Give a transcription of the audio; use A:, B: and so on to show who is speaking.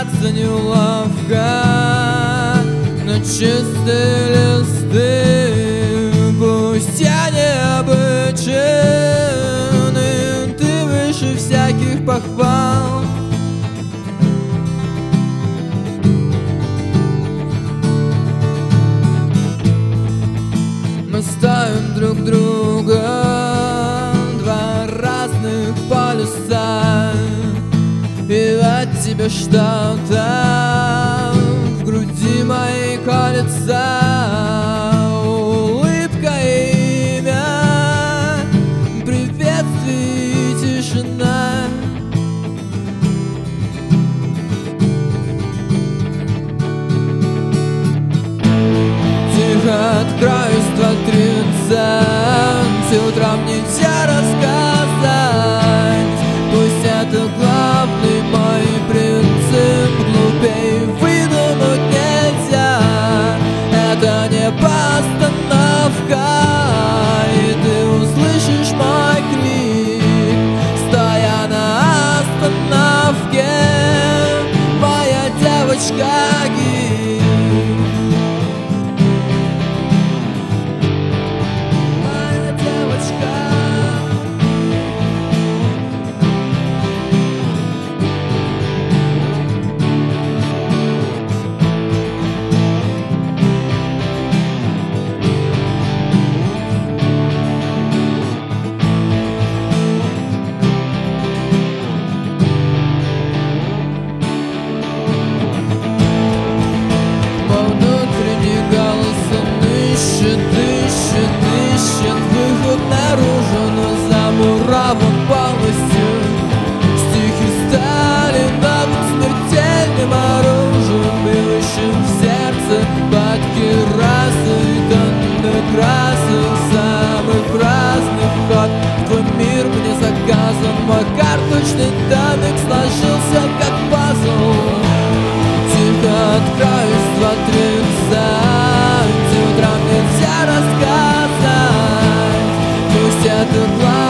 A: признаться неловко, но чистые листы, пусть я необычен, ты выше всяких похвал. Мы ставим друг друга два разных полюса, и от тебя что-то в груди моей колется. Улыбка, имя, приветствие и тишина. Тихо откроюсь 2:30, утром нельзя рассказать. Пусть это главный мой принцип, глупей выдумать нельзя. Это не постановка, и ты услышишь мой крик, стоя на остановке, моя девочка гик. Ищет выход наружу, но замурован полностью. Стихи стали новым смертельным оружием, бьющим в сердце под керасой тонны красок. Самый праздный вход в твой мир мне заказан. Мой карточный домик сложился как пазл. Тихо откроюсь 2:30, утром нельзя рассказать. Пусть это главное